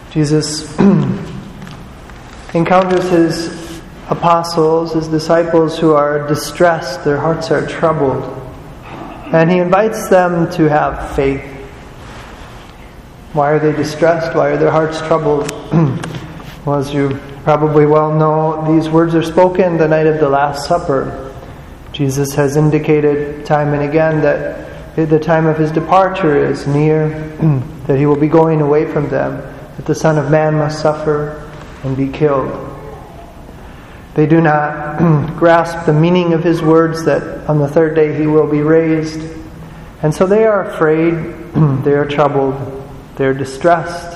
Jesus encounters his apostles, his disciples who are distressed, their hearts are troubled, and he invites them to have faith. Why are they distressed? Why are their hearts troubled? Well, as you probably well know, these words are spoken the night of the Last Supper. Jesus has indicated time and again that the time of his departure is near, that he will be going away from them, that the Son of Man must suffer and be killed. They do not grasp the meaning of his words that on the third day he will be raised. And so they are afraid, they are troubled, they are distressed.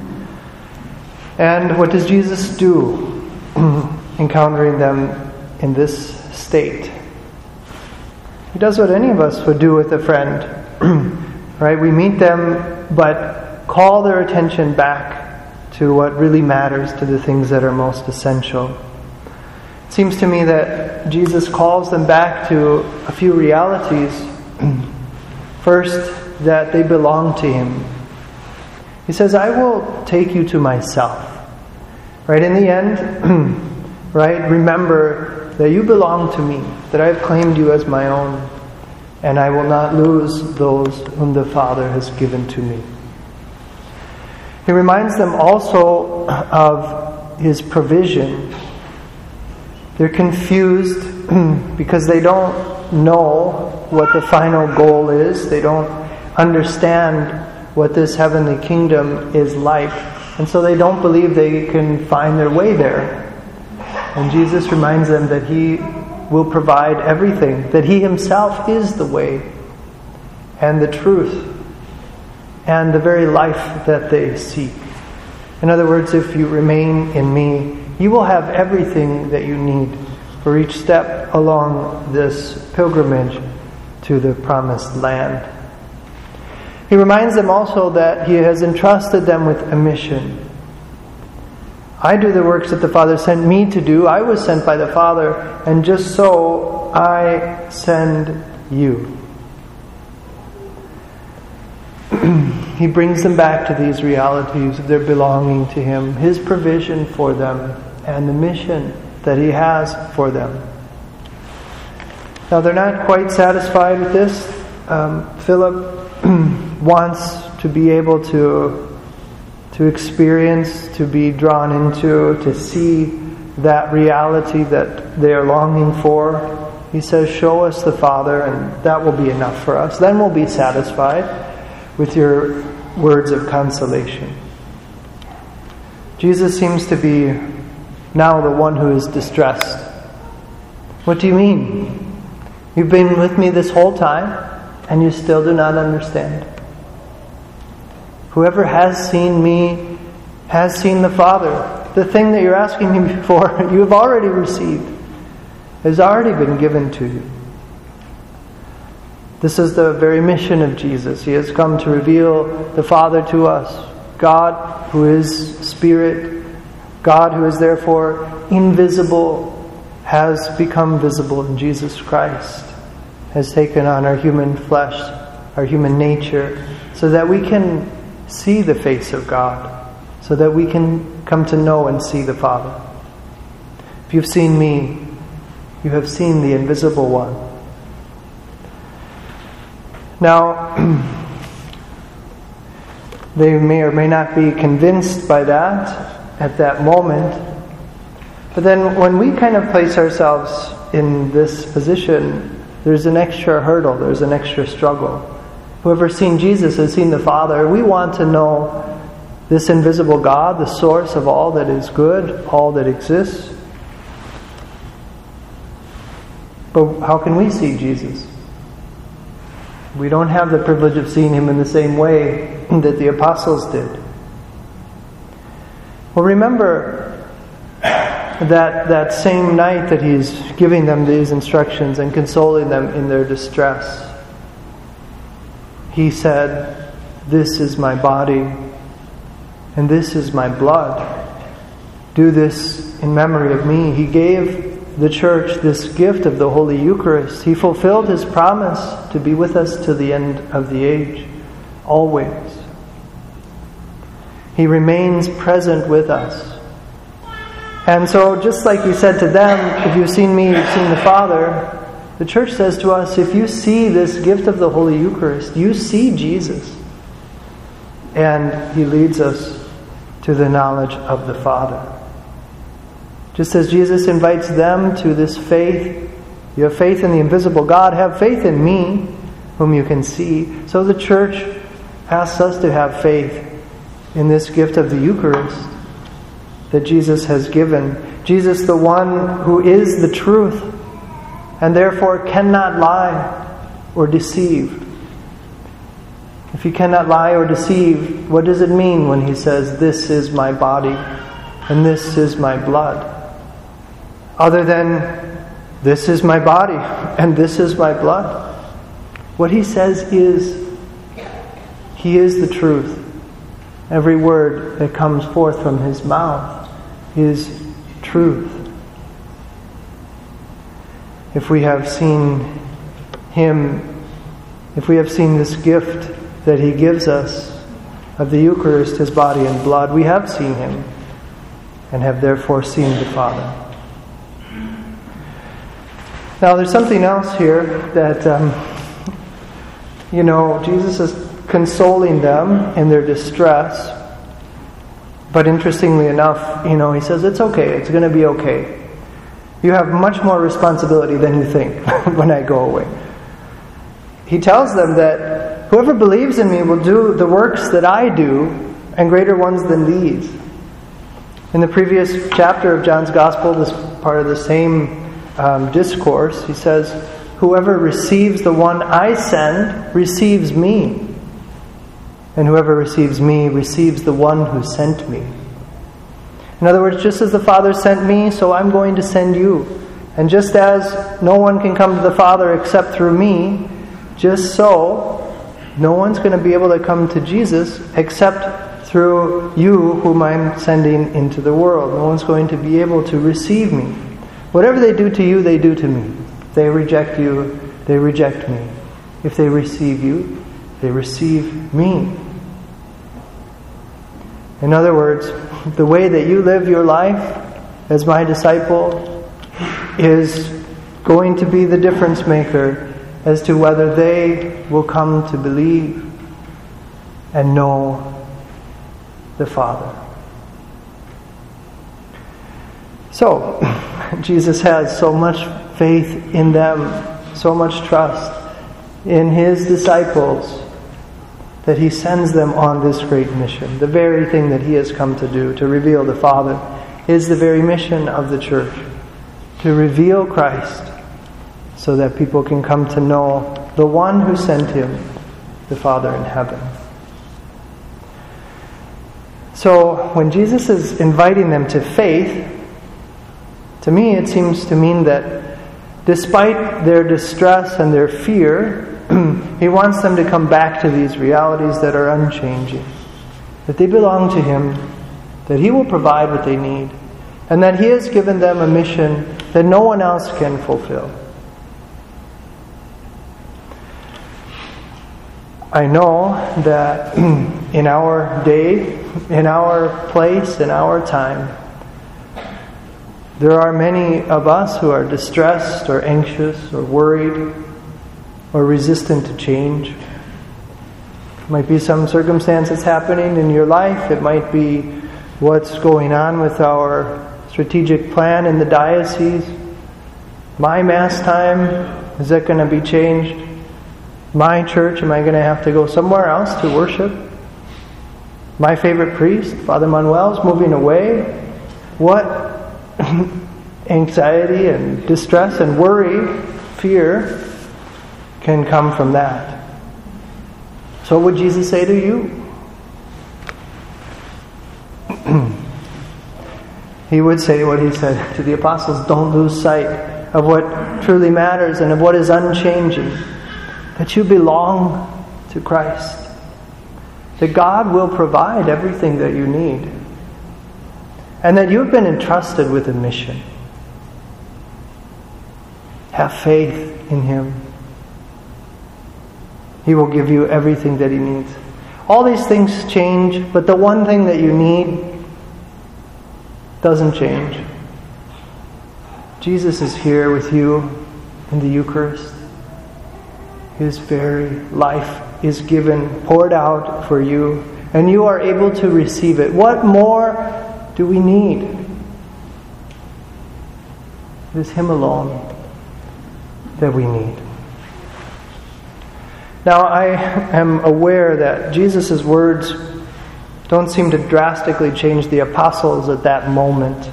And what does Jesus do encountering them in this state? He does what any of us would do with a friend. Right? We meet them, but call their attention back to what really matters, to the things that are most essential. It seems to me that Jesus calls them back to a few realities. First, that they belong to him. He says, I will take you to myself. Right? In the end, right? Remember that you belong to me, that I have claimed you as my own, and I will not lose those whom the Father has given to me. He reminds them also of his provision. They're confused because they don't know what the final goal is. They don't understand what this heavenly kingdom is like. And so they don't believe they can find their way there. And Jesus reminds them that he will provide everything, that he himself is the way and the truth and the very life that they seek. In other words, if you remain in me, you will have everything that you need for each step along this pilgrimage to the promised land. He reminds them also that he has entrusted them with a mission. I do the works that the Father sent me to do. I was sent by the Father, and just so I send you. He brings them back to these realities of their belonging to him, his provision for them, and the mission that he has for them. Now, they're not quite satisfied with this. Philip wants to be able to experience, to be drawn into, to see that reality that they are longing for. He says, show us the Father, and that will be enough for us. Then we'll be satisfied with your words of consolation. Jesus seems to be now the one who is distressed. What do you mean? You've been with me this whole time, and you still do not understand. Whoever has seen me has seen the Father. The thing that you're asking me for, you have already received. It has already been given to you. This is the very mission of Jesus. He has come to reveal the Father to us. God, who is Spirit, God, who is therefore invisible, has become visible in Jesus Christ, has taken on our human flesh, our human nature, so that we can see the face of God, so that we can come to know and see the Father. If you've seen me, you have seen the invisible one. Now, they may or may not be convinced by that at that moment, but then when we kind of place ourselves in this position, there's an extra hurdle, there's an extra struggle. Whoever's seen Jesus has seen the Father. We want to know this invisible God, the source of all that is good, all that exists. But how can we see Jesus? We don't have the privilege of seeing him in the same way that the apostles did. Well, remember that same night that he's giving them these instructions and consoling them in their distress. He said, "This is my body, and this is my blood. Do this in memory of me." He gave the church this gift of the Holy Eucharist. He fulfilled his promise to be with us to the end of the age, always. He remains present with us. And so just like he said to them, if you've seen me, you've seen the Father, the church says to us, if you see this gift of the Holy Eucharist, you see Jesus. And he leads us to the knowledge of the Father. Just as Jesus invites them to this faith, you have faith in the invisible God, have faith in me, whom you can see. So the church asks us to have faith in this gift of the Eucharist that Jesus has given. Jesus, the one who is the truth, and therefore cannot lie or deceive. If he cannot lie or deceive, what does it mean when he says, "This is my body and this is my blood"? Other than, "This is my body and this is my blood." What he says is, he is the truth. Every word that comes forth from his mouth is truth. If we have seen him, if we have seen this gift that he gives us of the Eucharist, his body and blood, we have seen him and have therefore seen the Father. Now there's something else here that, Jesus is consoling them in their distress. But interestingly enough, he says, it's okay, it's going to be okay. You have much more responsibility than you think when I go away. He tells them that whoever believes in me will do the works that I do, and greater ones than these. In the previous chapter of John's Gospel, this part of the same discourse, he says, whoever receives the one I send receives me. And whoever receives me receives the one who sent me. In other words, just as the Father sent me, so I'm going to send you. And just as no one can come to the Father except through me, just so no one's going to be able to come to Jesus except through you, whom I'm sending into the world. No one's going to be able to receive me. Whatever they do to you, they do to me. If they reject you, they reject me. If they receive you, they receive me. In other words, the way that you live your life as my disciple is going to be the difference maker as to whether they will come to believe and know the Father. So, Jesus has so much faith in them, so much trust in his disciples, that he sends them on this great mission. The very thing that he has come to do, to reveal the Father, is the very mission of the church. To reveal Christ so that people can come to know the one who sent him, the Father in heaven. So when Jesus is inviting them to faith, to me it seems to mean that despite their distress and their fear, he wants them to come back to these realities that are unchanging. That they belong to him, that he will provide what they need, and that he has given them a mission that no one else can fulfill. I know that in our day, in our place, in our time, there are many of us who are distressed or anxious or worried or resistant to change. It might be some circumstance that's happening in your life. It might be what's going on with our strategic plan in the diocese. My Mass time, is that going to be changed? My church, am I going to have to go somewhere else to worship? My favorite priest, Father Manuel's moving away. What anxiety and distress and worry, fear can come from that. So what would Jesus say to you? He would say what he said to the apostles, don't lose sight of what truly matters and of what is unchanging. That you belong to Christ. That God will provide everything that you need. And that you've been entrusted with a mission. Have faith in him. He will give you everything that he needs. All these things change, but the one thing that you need doesn't change. Jesus is here with you in the Eucharist. His very life is given, poured out for you, and you are able to receive it. What more do we need? It is Him alone that we need. Now, I am aware that Jesus' words don't seem to drastically change the apostles at that moment.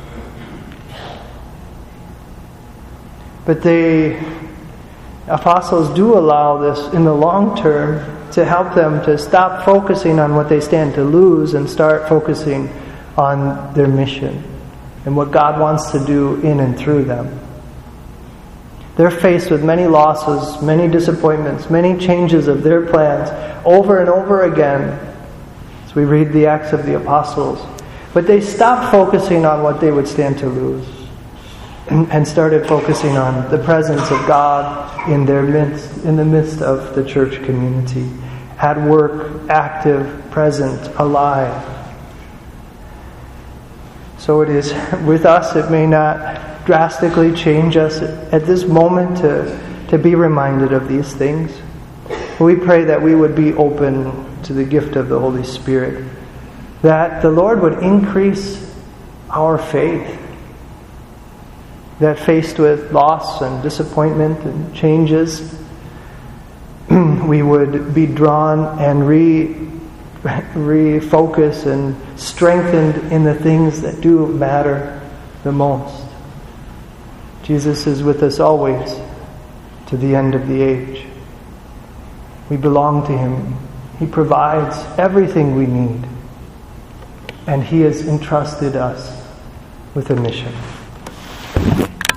But the apostles do allow this in the long term to help them to stop focusing on what they stand to lose and start focusing on their mission and what God wants to do in and through them. They're faced with many losses, many disappointments, many changes of their plans over and over again as we read the Acts of the Apostles. But they stopped focusing on what they would stand to lose and started focusing on the presence of God in their midst, in the midst of the church community, at work, active, present, alive. So it is with us. It may not drastically change us at this moment to be reminded of these things. We pray that we would be open to the gift of the Holy Spirit, that the Lord would increase our faith, that faced with loss and disappointment and changes, we would be drawn and refocus and strengthened in the things that do matter the most. Jesus is with us always to the end of the age. We belong to Him. He provides everything we need. And He has entrusted us with a mission.